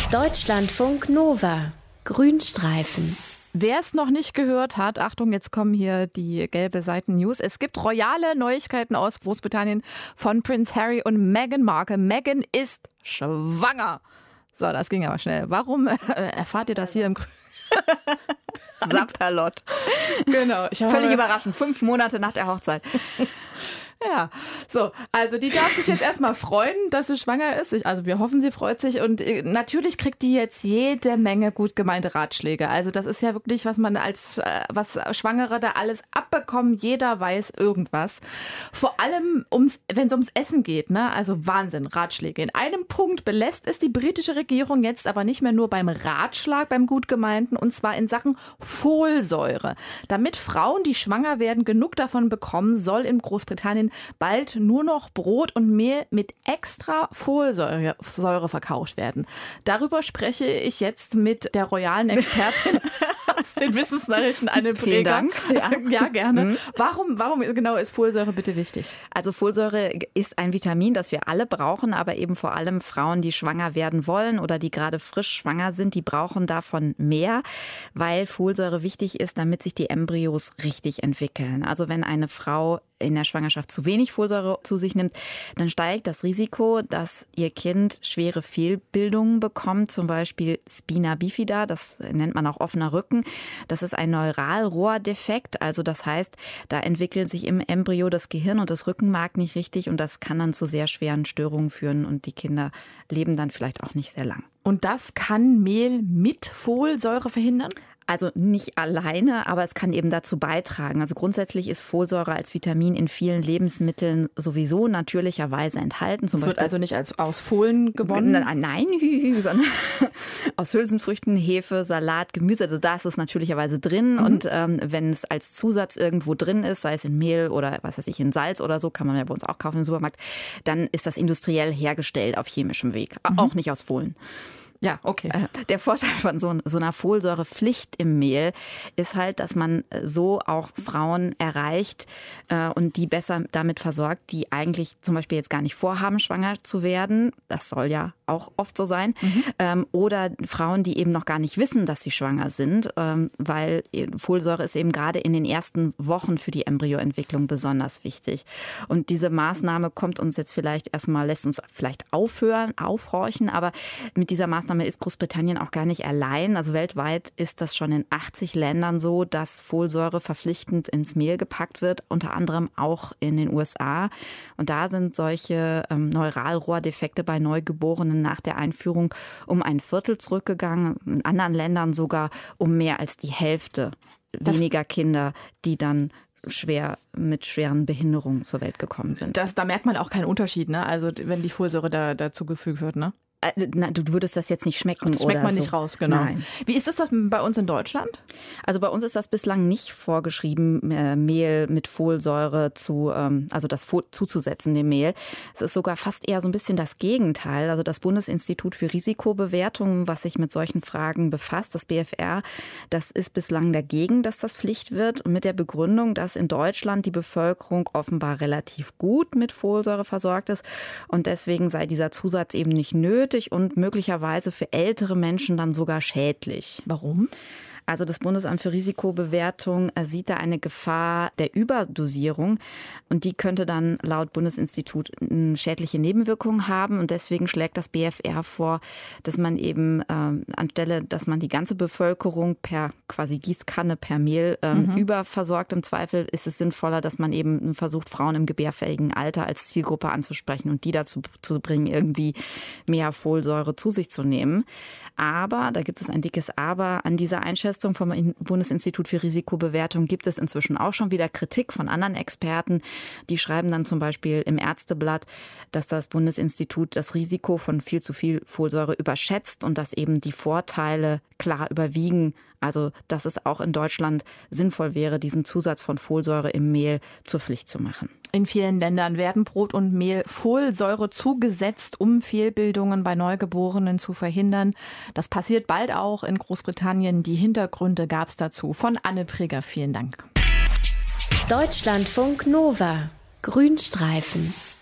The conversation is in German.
Deutschlandfunk Nova. Grünstreifen. Wer es noch nicht gehört hat, Achtung, jetzt kommen hier die gelbe Seiten-News. Es gibt royale Neuigkeiten aus Großbritannien von Prince Harry und Meghan Markle. Meghan ist schwanger. So, das ging aber schnell. Warum erfahrt ihr das hier im Sapperlot. Genau. Völlig überraschend. 5 Monate nach der Hochzeit. Ja, so, also die darf sich jetzt erstmal freuen, dass sie schwanger ist. Also wir hoffen, sie freut sich und natürlich kriegt die jetzt jede Menge gut gemeinte Ratschläge. Also das ist ja wirklich, was man was Schwangere da alles abbekommen. Jeder weiß irgendwas. Vor allem, wenn es ums Essen geht, ne? Also Wahnsinn, Ratschläge. In einem Punkt belässt es die britische Regierung jetzt aber nicht mehr nur beim Ratschlag, beim gut gemeinten, und zwar in Sachen Folsäure. Damit Frauen, die schwanger werden, genug davon bekommen, soll in Großbritannien bald nur noch Brot und Mehl mit extra Folsäure verkauft werden. Darüber spreche ich jetzt mit der royalen Expertin aus den Wissensnachrichten, Anne Breger. Vielen Dank. Ja, gerne. Warum genau ist Folsäure bitte wichtig? Also Folsäure ist ein Vitamin, das wir alle brauchen, aber eben vor allem Frauen, die schwanger werden wollen oder die gerade frisch schwanger sind, die brauchen davon mehr, weil Folsäure wichtig ist, damit sich die Embryos richtig entwickeln. Also wenn eine Frau in der Schwangerschaft zu wenig Folsäure zu sich nimmt, dann steigt das Risiko, dass ihr Kind schwere Fehlbildungen bekommt, zum Beispiel Spina bifida, das nennt man auch offener Rücken. Das ist ein Neuralrohrdefekt, also das heißt, da entwickelt sich im Embryo das Gehirn und das Rückenmark nicht richtig und das kann dann zu sehr schweren Störungen führen und die Kinder leben dann vielleicht auch nicht sehr lang. Und das kann Mehl mit Folsäure verhindern? Also nicht alleine, aber es kann eben dazu beitragen. Also grundsätzlich ist Folsäure als Vitamin in vielen Lebensmitteln sowieso natürlicherweise enthalten. Es wird also nicht aus Fohlen gewonnen? Nein, sondern aus Hülsenfrüchten, Hefe, Salat, Gemüse. Also da ist es natürlicherweise drin. Und wenn es als Zusatz irgendwo drin ist, sei es in Mehl oder was weiß ich, in Salz oder so, kann man ja bei uns auch kaufen im Supermarkt, dann ist das industriell hergestellt auf chemischem Weg. Auch nicht aus Fohlen. Ja, okay. Der Vorteil von so einer Folsäurepflicht im Mehl ist halt, dass man so auch Frauen erreicht und die besser damit versorgt, die eigentlich zum Beispiel jetzt gar nicht vorhaben, schwanger zu werden. Das soll ja auch oft so sein. Oder Frauen, die eben noch gar nicht wissen, dass sie schwanger sind, weil Folsäure ist eben gerade in den ersten Wochen für die Embryoentwicklung besonders wichtig. Und diese Maßnahme kommt uns jetzt vielleicht erstmal, lässt uns vielleicht aufhorchen, aber mit dieser Maßnahme ist Großbritannien auch gar nicht allein. Also weltweit ist das schon in 80 Ländern so, dass Folsäure verpflichtend ins Mehl gepackt wird, unter anderem auch in den USA. Und da sind solche Neuralrohrdefekte bei Neugeborenen nach der Einführung um 1/4 zurückgegangen, in anderen Ländern sogar um mehr als die Hälfte weniger Kinder, die dann mit schweren Behinderungen zur Welt gekommen sind. Da merkt man auch keinen Unterschied, ne? Also wenn die Folsäure dazu gefügt wird, ne? Du würdest das jetzt nicht schmecken. Das schmeckt man so. nicht raus, genau. Nein. Wie ist das bei uns in Deutschland? Also bei uns ist das bislang nicht vorgeschrieben, Mehl mit Folsäure zuzusetzen, dem Mehl. Es ist sogar fast eher so ein bisschen das Gegenteil. Also das Bundesinstitut für Risikobewertung, was sich mit solchen Fragen befasst, das BfR, das ist bislang dagegen, dass das Pflicht wird. Und mit der Begründung, dass in Deutschland die Bevölkerung offenbar relativ gut mit Folsäure versorgt ist. Und deswegen sei dieser Zusatz eben nicht nötig und möglicherweise für ältere Menschen dann sogar schädlich. Warum? Also das Bundesamt für Risikobewertung sieht da eine Gefahr der Überdosierung und die könnte dann laut Bundesinstitut schädliche Nebenwirkungen haben und deswegen schlägt das BfR vor, dass man eben anstelle, dass man die ganze Bevölkerung per quasi Gießkanne, per Mehl überversorgt. Im Zweifel ist es sinnvoller, dass man eben versucht, Frauen im gebärfähigen Alter als Zielgruppe anzusprechen und die dazu zu bringen, irgendwie mehr Folsäure zu sich zu nehmen. Aber, da gibt es ein dickes Aber, an dieser Einschätzung vom Bundesinstitut für Risikobewertung gibt es inzwischen auch schon wieder Kritik von anderen Experten. Die schreiben dann zum Beispiel im Ärzteblatt, dass das Bundesinstitut das Risiko von viel zu viel Folsäure überschätzt und dass eben die Vorteile klar überwiegen. Also, dass es auch in Deutschland sinnvoll wäre, diesen Zusatz von Folsäure im Mehl zur Pflicht zu machen. In vielen Ländern werden Brot und Mehl Folsäure zugesetzt, um Fehlbildungen bei Neugeborenen zu verhindern. Das passiert bald auch in Großbritannien. Die Hintergründe gab es dazu von Anne Breger. Vielen Dank. Deutschlandfunk Nova. Grünstreifen.